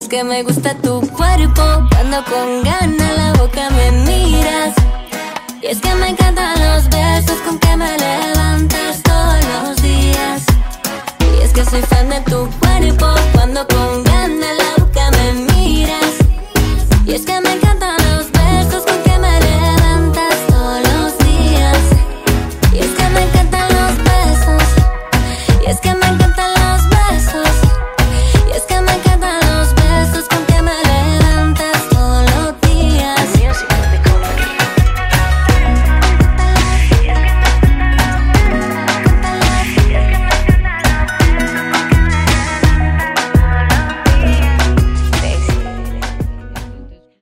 que me gusta tu cuerpo, cuando con ganas la boca me miras. Y es que me encantan los besos con que me levantas todos los días. Y es que soy fan de tu cuerpo, cuando con